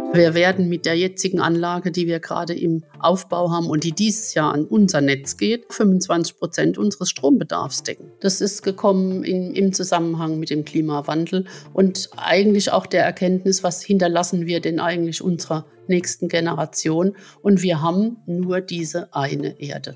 Wir werden mit der jetzigen Anlage, die wir gerade im Aufbau haben und die dieses Jahr an unser Netz geht, 25% unseres Strombedarfs decken. Das ist gekommen im Zusammenhang mit dem Klimawandel und eigentlich auch der Erkenntnis, was hinterlassen wir denn eigentlich unserer nächsten Generation? Und wir haben nur diese eine Erde.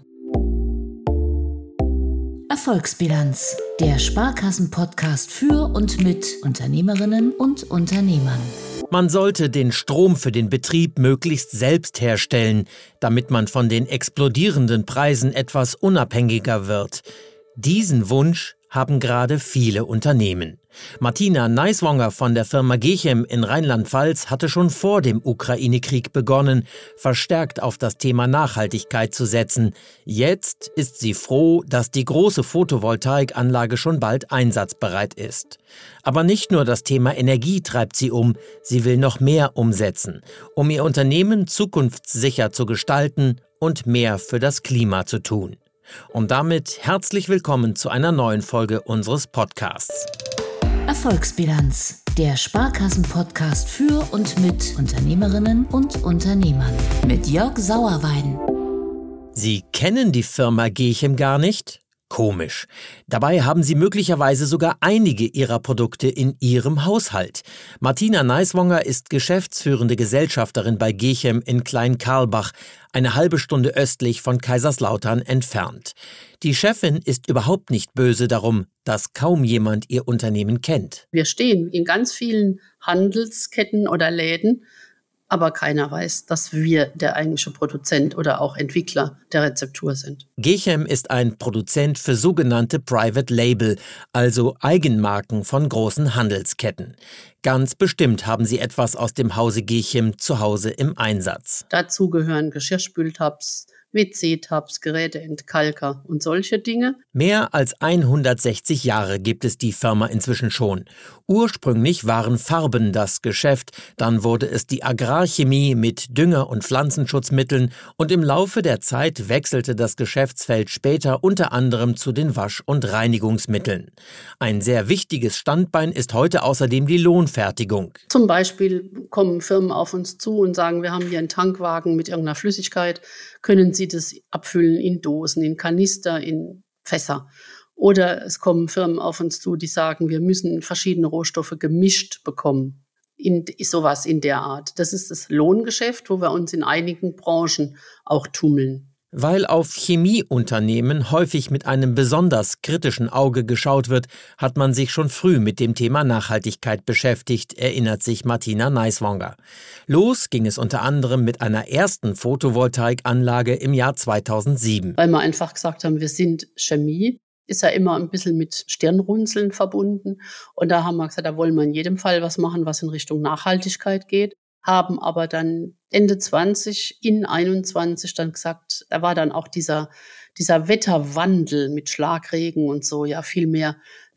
Erfolgsbilanz, der Sparkassen-Podcast für und mit Unternehmerinnen und Unternehmern. Man sollte den Strom für den Betrieb möglichst selbst herstellen, damit man von den explodierenden Preisen etwas unabhängiger wird. Diesen Wunsch haben gerade viele Unternehmen. Martina Neiswonger von der Firma Gechem in Rheinland-Pfalz hatte schon vor dem Ukraine-Krieg begonnen, verstärkt auf das Thema Nachhaltigkeit zu setzen. Jetzt ist sie froh, dass die große Photovoltaikanlage schon bald einsatzbereit ist. Aber nicht nur das Thema Energie treibt sie um, sie will noch mehr umsetzen, um ihr Unternehmen zukunftssicher zu gestalten und mehr für das Klima zu tun. Und damit herzlich willkommen zu einer neuen Folge unseres Podcasts. Erfolgsbilanz, der Sparkassen-Podcast für und mit Unternehmerinnen und Unternehmern. Mit Jörg Sauerwein. Sie kennen die Firma Gechem gar nicht? Komisch. Dabei haben Sie möglicherweise sogar einige Ihrer Produkte in Ihrem Haushalt. Martina Neiswonger ist geschäftsführende Gesellschafterin bei Gechem in Klein-Karlbach, eine halbe Stunde östlich von Kaiserslautern entfernt. Die Chefin ist überhaupt nicht böse darum, dass kaum jemand ihr Unternehmen kennt. Wir stehen in ganz vielen Handelsketten oder Läden, aber keiner weiß, dass wir der eigentliche Produzent oder auch Entwickler der Rezeptur sind. Gechem ist ein Produzent für sogenannte Private Label, also Eigenmarken von großen Handelsketten. Ganz bestimmt haben Sie etwas aus dem Hause Gechem zu Hause im Einsatz. Dazu gehören Geschirrspültabs, WC-Tabs, Geräteentkalker und solche Dinge. Mehr als 160 Jahre gibt es die Firma inzwischen schon. Ursprünglich waren Farben das Geschäft, dann wurde es die Agrarchemie mit Dünger- und Pflanzenschutzmitteln und im Laufe der Zeit wechselte das Geschäftsfeld später unter anderem zu den Wasch- und Reinigungsmitteln. Ein sehr wichtiges Standbein ist heute außerdem die Lohnfertigung. Zum Beispiel kommen Firmen auf uns zu und sagen, wir haben hier einen Tankwagen mit irgendeiner Flüssigkeit, können Sie das abfüllen in Dosen, in Kanister, in Fässer. Oder es kommen Firmen auf uns zu, die sagen, wir müssen verschiedene Rohstoffe gemischt bekommen. Sowas in der Art. Das ist das Lohngeschäft, wo wir uns in einigen Branchen auch tummeln. Weil auf Chemieunternehmen häufig mit einem besonders kritischen Auge geschaut wird, hat man sich schon früh mit dem Thema Nachhaltigkeit beschäftigt, erinnert sich Martina Neiswonger. Los ging es unter anderem mit einer ersten Photovoltaikanlage im Jahr 2007. Weil wir einfach gesagt haben, wir sind Chemie, ist ja immer ein bisschen mit Stirnrunzeln verbunden. Und da haben wir gesagt, da wollen wir in jedem Fall was machen, was in Richtung Nachhaltigkeit geht. Haben aber dann Ende 20, in 21 dann gesagt, da war dann auch dieser Wetterwandel mit Schlagregen und so ja viel mehr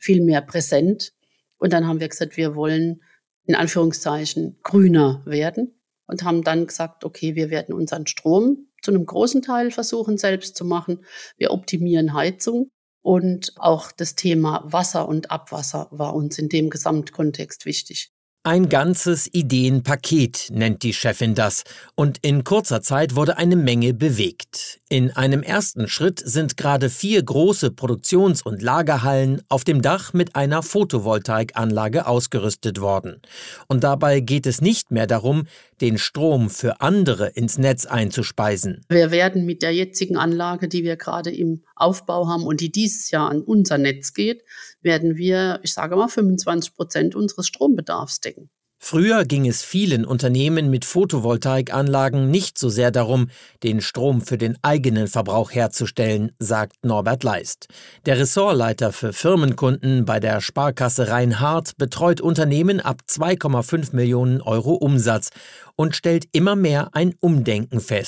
präsent. Und dann haben wir gesagt, wir wollen in Anführungszeichen grüner werden und haben dann gesagt, okay, wir werden unseren Strom zu einem großen Teil versuchen selbst zu machen. Wir optimieren Heizung und auch das Thema Wasser und Abwasser war uns in dem Gesamtkontext wichtig. Ein ganzes Ideenpaket nennt die Chefin das und in kurzer Zeit wurde eine Menge bewegt. In einem ersten Schritt sind gerade 4 große Produktions- und Lagerhallen auf dem Dach mit einer Photovoltaikanlage ausgerüstet worden. Und dabei geht es nicht mehr darum, den Strom für andere ins Netz einzuspeisen. Wir werden mit der jetzigen Anlage, die wir gerade im Aufbau haben und die dieses Jahr an unser Netz geht, werden wir, ich sage mal, 25% unseres Strombedarfs decken. Früher ging es vielen Unternehmen mit Photovoltaikanlagen nicht so sehr darum, den Strom für den eigenen Verbrauch herzustellen, sagt Norbert Leist. Der Ressortleiter für Firmenkunden bei der Sparkasse Rhein-Hart betreut Unternehmen ab 2,5 Millionen Euro Umsatz und stellt immer mehr ein Umdenken fest.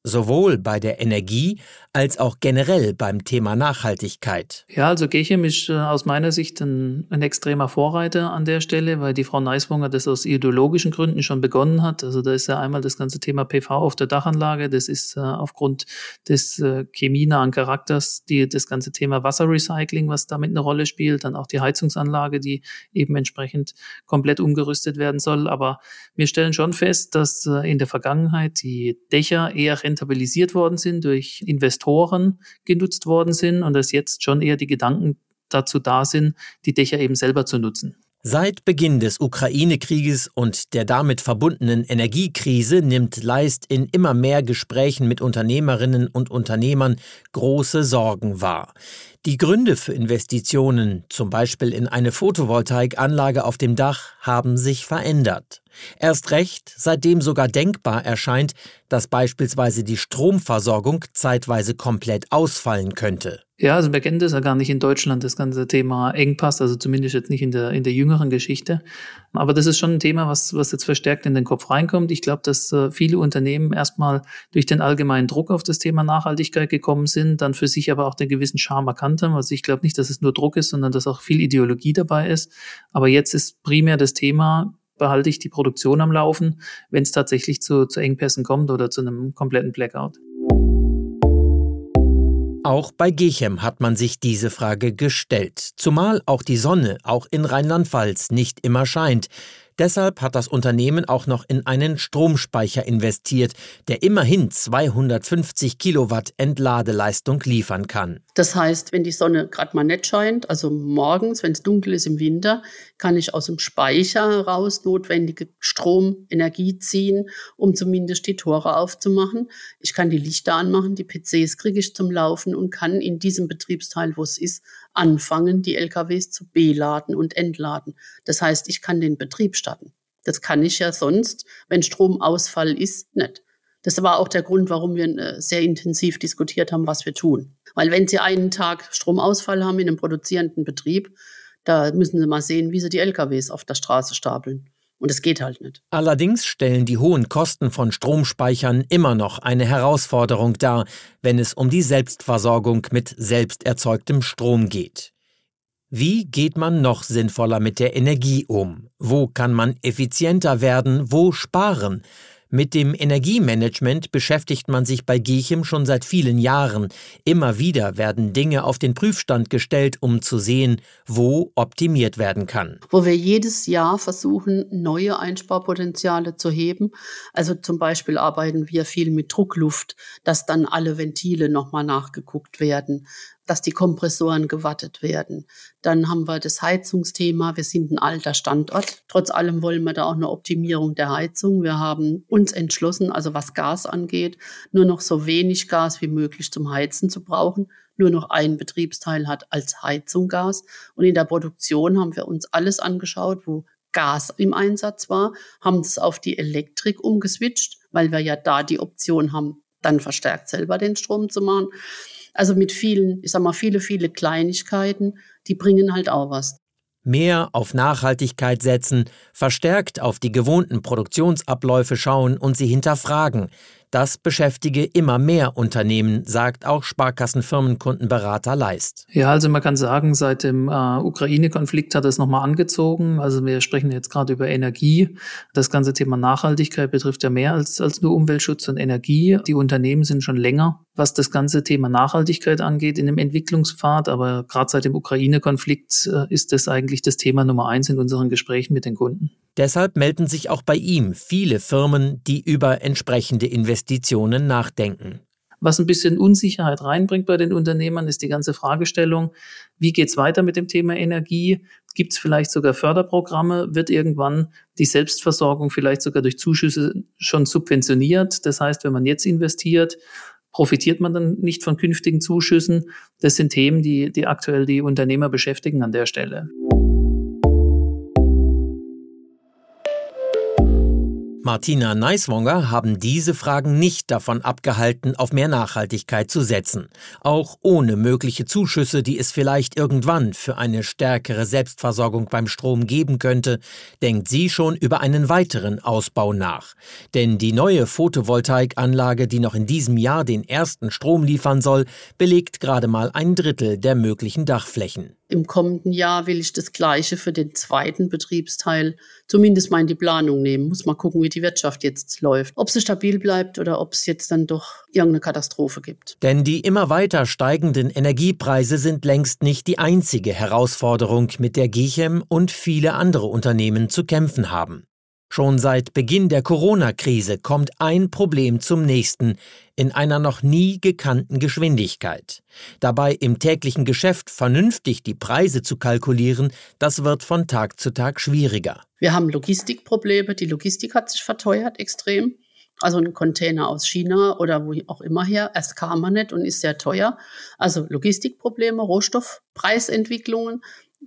sowohl bei der Energie als auch generell beim Thema Nachhaltigkeit. Ja, also Gechem ist aus meiner Sicht ein extremer Vorreiter an der Stelle, weil die Frau Neiswonger das aus ideologischen Gründen schon begonnen hat. Also da ist ja einmal das ganze Thema PV auf der Dachanlage, das ist aufgrund des chemienahen Charakters das ganze Thema Wasserrecycling, was damit eine Rolle spielt, dann auch die Heizungsanlage, die eben entsprechend komplett umgerüstet werden soll. Aber wir stellen schon fest, dass in der Vergangenheit die Dächer eher rentabilisiert worden sind, durch Investoren genutzt worden sind und dass jetzt schon eher die Gedanken dazu da sind, die Dächer eben selber zu nutzen. Seit Beginn des Ukraine-Krieges und der damit verbundenen Energiekrise nimmt Leist in immer mehr Gesprächen mit Unternehmerinnen und Unternehmern große Sorgen wahr. Die Gründe für Investitionen, zum Beispiel in eine Photovoltaikanlage auf dem Dach, haben sich verändert. Erst recht, seitdem sogar denkbar erscheint, dass beispielsweise die Stromversorgung zeitweise komplett ausfallen könnte. Ja, also wir kennen das ja gar nicht in Deutschland, das ganze Thema Engpass, also zumindest jetzt nicht in der jüngeren Geschichte. Aber das ist schon ein Thema, was jetzt verstärkt in den Kopf reinkommt. Ich glaube, dass viele Unternehmen erstmal durch den allgemeinen Druck auf das Thema Nachhaltigkeit gekommen sind, dann für sich aber auch den gewissen Charme erkannt haben. Also ich glaube nicht, dass es nur Druck ist, sondern dass auch viel Ideologie dabei ist. Aber jetzt ist primär das Thema, behalte ich die Produktion am Laufen, wenn es tatsächlich zu Engpässen kommt oder zu einem kompletten Blackout. Auch bei Gechem hat man sich diese Frage gestellt, zumal auch die Sonne, auch in Rheinland-Pfalz, nicht immer scheint. Deshalb hat das Unternehmen auch noch in einen Stromspeicher investiert, der immerhin 250 Kilowatt Entladeleistung liefern kann. Das heißt, wenn die Sonne gerade mal nicht scheint, also morgens, wenn es dunkel ist im Winter, kann ich aus dem Speicher heraus notwendige Stromenergie ziehen, um zumindest die Tore aufzumachen. Ich kann die Lichter anmachen, die PCs kriege ich zum Laufen und kann in diesem Betriebsteil, wo es ist, anfangen, die LKWs zu beladen und entladen. Das heißt, ich kann den Betrieb starten. Das kann ich ja sonst, wenn Stromausfall ist, nicht. Das war auch der Grund, warum wir sehr intensiv diskutiert haben, was wir tun. Weil wenn Sie einen Tag Stromausfall haben in einem produzierenden Betrieb, da müssen Sie mal sehen, wie Sie die LKWs auf der Straße stapeln. Und es geht halt nicht. Allerdings stellen die hohen Kosten von Stromspeichern immer noch eine Herausforderung dar, wenn es um die Selbstversorgung mit selbst erzeugtem Strom geht. Wie geht man noch sinnvoller mit der Energie um? Wo kann man effizienter werden? Wo sparen? Mit dem Energiemanagement beschäftigt man sich bei Gechem schon seit vielen Jahren. Immer wieder werden Dinge auf den Prüfstand gestellt, um zu sehen, wo optimiert werden kann. Wo wir jedes Jahr versuchen, neue Einsparpotenziale zu heben. Also zum Beispiel arbeiten wir viel mit Druckluft, dass dann alle Ventile nochmal nachgeguckt werden, dass die Kompressoren gewartet werden. Dann haben wir das Heizungsthema. Wir sind ein alter Standort. Trotz allem wollen wir da auch eine Optimierung der Heizung. Wir haben uns entschlossen, also was Gas angeht, nur noch so wenig Gas wie möglich zum Heizen zu brauchen. Nur noch ein Betriebsteil hat als Heizung Gas. Und in der Produktion haben wir uns alles angeschaut, wo Gas im Einsatz war, haben es auf die Elektrik umgeswitcht, weil wir ja da die Option haben, dann verstärkt selber den Strom zu machen. Also mit vielen, viele Kleinigkeiten, die bringen halt auch was. Mehr auf Nachhaltigkeit setzen, verstärkt auf die gewohnten Produktionsabläufe schauen und sie hinterfragen. Das beschäftige immer mehr Unternehmen, sagt auch Sparkassenfirmenkundenberater Leist. Ja, also man kann sagen, seit dem Ukraine-Konflikt hat es nochmal angezogen. Also wir sprechen jetzt gerade über Energie. Das ganze Thema Nachhaltigkeit betrifft ja mehr als nur Umweltschutz und Energie. Die Unternehmen sind schon länger, was das ganze Thema Nachhaltigkeit angeht, in dem Entwicklungspfad. Aber gerade seit dem Ukraine-Konflikt ist das eigentlich das Thema Nummer 1 in unseren Gesprächen mit den Kunden. Deshalb melden sich auch bei ihm viele Firmen, die über entsprechende Investitionen nachdenken. Was ein bisschen Unsicherheit reinbringt bei den Unternehmern, ist die ganze Fragestellung, wie geht's weiter mit dem Thema Energie? Gibt es vielleicht sogar Förderprogramme? Wird irgendwann die Selbstversorgung vielleicht sogar durch Zuschüsse schon subventioniert? Das heißt, wenn man jetzt investiert, profitiert man dann nicht von künftigen Zuschüssen? Das sind Themen, die aktuell die Unternehmer beschäftigen an der Stelle. Martina Neiswonger haben diese Fragen nicht davon abgehalten, auf mehr Nachhaltigkeit zu setzen. Auch ohne mögliche Zuschüsse, die es vielleicht irgendwann für eine stärkere Selbstversorgung beim Strom geben könnte, denkt sie schon über einen weiteren Ausbau nach. Denn die neue Photovoltaikanlage, die noch in diesem Jahr den ersten Strom liefern soll, belegt gerade mal 1/3 der möglichen Dachflächen. Im kommenden Jahr will ich das Gleiche für den zweiten Betriebsteil zumindest mal in die Planung nehmen. Muss mal gucken, wie die Wirtschaft jetzt läuft. Ob sie stabil bleibt oder ob es jetzt dann doch irgendeine Katastrophe gibt. Denn die immer weiter steigenden Energiepreise sind längst nicht die einzige Herausforderung, mit der Gechem und viele andere Unternehmen zu kämpfen haben. Schon seit Beginn der Corona-Krise kommt ein Problem zum nächsten in einer noch nie gekannten Geschwindigkeit. Dabei im täglichen Geschäft vernünftig die Preise zu kalkulieren, das wird von Tag zu Tag schwieriger. Wir haben Logistikprobleme. Die Logistik hat sich verteuert extrem. Also ein Container aus China oder wo auch immer her. Erst kam er nicht und ist sehr teuer. Also Logistikprobleme, Rohstoffpreisentwicklungen,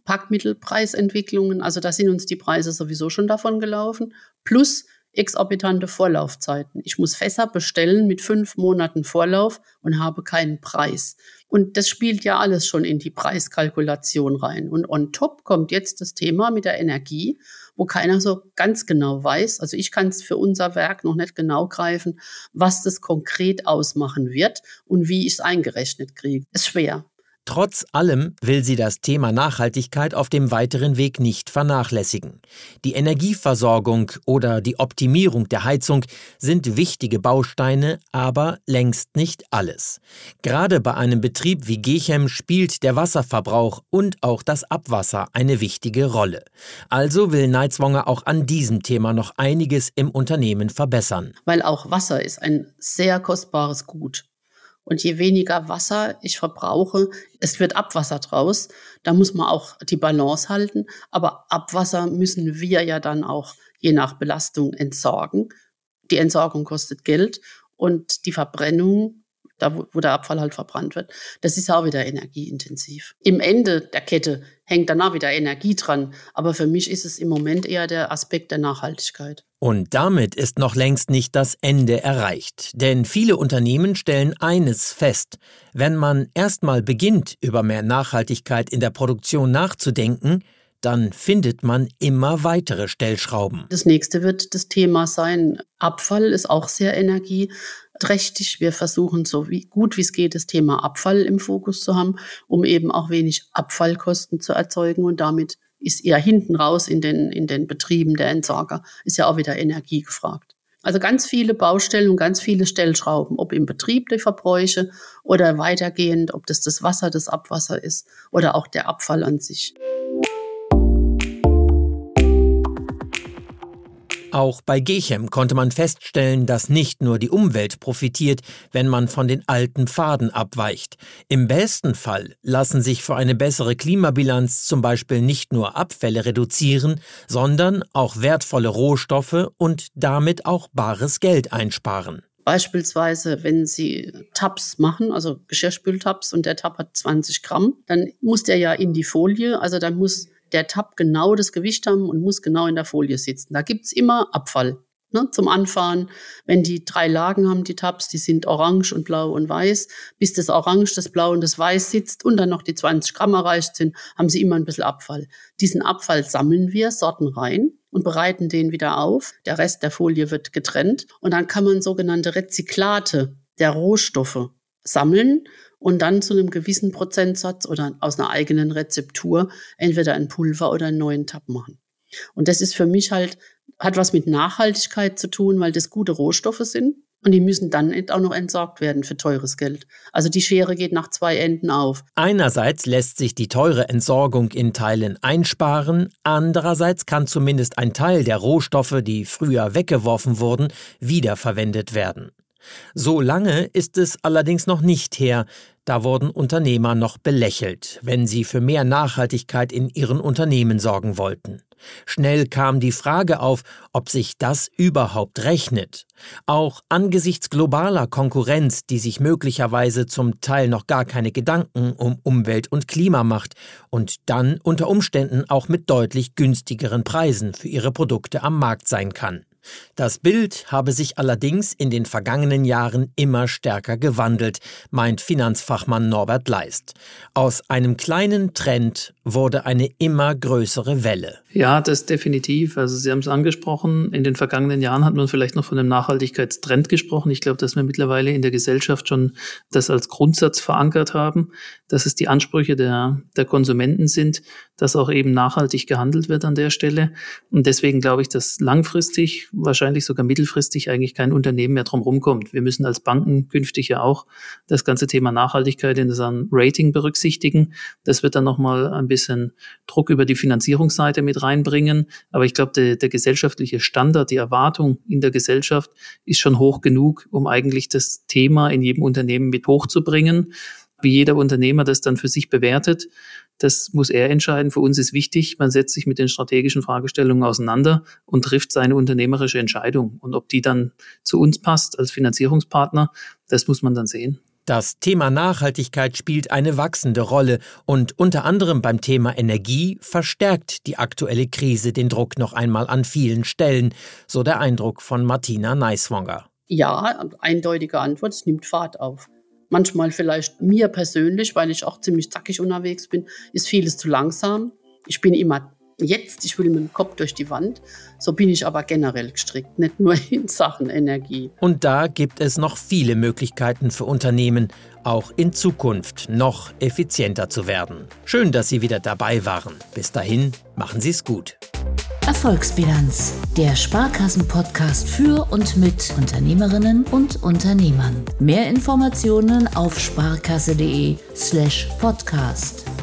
Packmittelpreisentwicklungen, also da sind uns die Preise sowieso schon davon gelaufen, plus exorbitante Vorlaufzeiten. Ich muss Fässer bestellen mit 5 Monaten Vorlauf und habe keinen Preis. Und das spielt ja alles schon in die Preiskalkulation rein. Und on top kommt jetzt das Thema mit der Energie, wo keiner so ganz genau weiß, also ich kann es für unser Werk noch nicht genau greifen, was das konkret ausmachen wird und wie ich es eingerechnet kriege. Ist schwer. Trotz allem will sie das Thema Nachhaltigkeit auf dem weiteren Weg nicht vernachlässigen. Die Energieversorgung oder die Optimierung der Heizung sind wichtige Bausteine, aber längst nicht alles. Gerade bei einem Betrieb wie Gechem spielt der Wasserverbrauch und auch das Abwasser eine wichtige Rolle. Also will Neiswonger auch an diesem Thema noch einiges im Unternehmen verbessern. Weil auch Wasser ist ein sehr kostbares Gut. Und je weniger Wasser ich verbrauche, es wird Abwasser draus. Da muss man auch die Balance halten. Aber Abwasser müssen wir ja dann auch je nach Belastung entsorgen. Die Entsorgung kostet Geld und die Verbrennung, da wo der Abfall halt verbrannt wird, das ist auch wieder energieintensiv. Im Ende der Kette hängt danach wieder Energie dran. Aber für mich ist es im Moment eher der Aspekt der Nachhaltigkeit. Und damit ist noch längst nicht das Ende erreicht. Denn viele Unternehmen stellen eines fest: Wenn man erstmal beginnt, über mehr Nachhaltigkeit in der Produktion nachzudenken, dann findet man immer weitere Stellschrauben. Das nächste wird das Thema sein. Abfall ist auch sehr energieträchtig. Wir versuchen so gut wie es geht, das Thema Abfall im Fokus zu haben, um eben auch wenig Abfallkosten zu erzeugen. Und damit ist eher hinten raus in den Betrieben der Entsorger, ist ja auch wieder Energie gefragt. Also ganz viele Baustellen und ganz viele Stellschrauben, ob im Betrieb die Verbräuche oder weitergehend, ob das Wasser, das Abwasser ist oder auch der Abfall an sich. Auch bei Gechem konnte man feststellen, dass nicht nur die Umwelt profitiert, wenn man von den alten Pfaden abweicht. Im besten Fall lassen sich für eine bessere Klimabilanz zum Beispiel nicht nur Abfälle reduzieren, sondern auch wertvolle Rohstoffe und damit auch bares Geld einsparen. Beispielsweise, wenn Sie Tabs machen, also Geschirrspültabs, und der Tab hat 20 Gramm, dann muss der ja in die Folie, also dann muss der Tab genau das Gewicht haben und muss genau in der Folie sitzen. Da gibt's immer Abfall, ne, zum Anfahren. Wenn die 3 Lagen haben, die Tabs, die sind orange und blau und weiß. Bis das Orange, das Blau und das Weiß sitzt und dann noch die 20 Gramm erreicht sind, haben sie immer ein bisschen Abfall. Diesen Abfall sammeln wir, sorten rein und bereiten den wieder auf. Der Rest der Folie wird getrennt und dann kann man sogenannte Rezyklate der Rohstoffe sammeln und dann zu einem gewissen Prozentsatz oder aus einer eigenen Rezeptur entweder ein Pulver oder einen neuen Tab machen. Und das ist für mich halt, hat was mit Nachhaltigkeit zu tun, weil das gute Rohstoffe sind und die müssen dann auch noch entsorgt werden für teures Geld. Also die Schere geht nach 2 Enden auf. Einerseits lässt sich die teure Entsorgung in Teilen einsparen, andererseits kann zumindest ein Teil der Rohstoffe, die früher weggeworfen wurden, wiederverwendet werden. So lange ist es allerdings noch nicht her, da wurden Unternehmer noch belächelt, wenn sie für mehr Nachhaltigkeit in ihren Unternehmen sorgen wollten. Schnell kam die Frage auf, ob sich das überhaupt rechnet. Auch angesichts globaler Konkurrenz, die sich möglicherweise zum Teil noch gar keine Gedanken um Umwelt und Klima macht und dann unter Umständen auch mit deutlich günstigeren Preisen für ihre Produkte am Markt sein kann. Das Bild habe sich allerdings in den vergangenen Jahren immer stärker gewandelt, meint Finanzfachmann Norbert Leist. Aus einem kleinen Trend wurde eine immer größere Welle. Ja, das definitiv. Also Sie haben es angesprochen, in den vergangenen Jahren hat man vielleicht noch von einem Nachhaltigkeitstrend gesprochen. Ich glaube, dass wir mittlerweile in der Gesellschaft schon das als Grundsatz verankert haben, dass es die Ansprüche der Konsumenten sind, dass auch eben nachhaltig gehandelt wird an der Stelle. Und deswegen glaube ich, dass langfristig, wahrscheinlich sogar mittelfristig eigentlich kein Unternehmen mehr drum rumkommt. Wir müssen als Banken künftig ja auch das ganze Thema Nachhaltigkeit in unserem Rating berücksichtigen. Das wird dann nochmal ein bisschen Druck über die Finanzierungsseite mit reinbringen. Aber ich glaube, der gesellschaftliche Standard, die Erwartung in der Gesellschaft ist schon hoch genug, um eigentlich das Thema in jedem Unternehmen mit hochzubringen. Wie jeder Unternehmer das dann für sich bewertet, das muss er entscheiden. Für uns ist wichtig, man setzt sich mit den strategischen Fragestellungen auseinander und trifft seine unternehmerische Entscheidung. Und ob die dann zu uns passt als Finanzierungspartner, das muss man dann sehen. Das Thema Nachhaltigkeit spielt eine wachsende Rolle und unter anderem beim Thema Energie verstärkt die aktuelle Krise den Druck noch einmal an vielen Stellen, so der Eindruck von Martina Neiswonger. Ja, eindeutige Antwort, es nimmt Fahrt auf. Manchmal vielleicht mir persönlich, weil ich auch ziemlich zackig unterwegs bin, ist vieles zu langsam. Ich bin immer ich will mit dem Kopf durch die Wand. So bin ich aber generell gestrickt, nicht nur in Sachen Energie. Und da gibt es noch viele Möglichkeiten für Unternehmen, auch in Zukunft noch effizienter zu werden. Schön, dass Sie wieder dabei waren. Bis dahin, machen Sie es gut. Erfolgsbilanz, der Sparkassen-Podcast für und mit Unternehmerinnen und Unternehmern. Mehr Informationen auf sparkasse.de/podcast.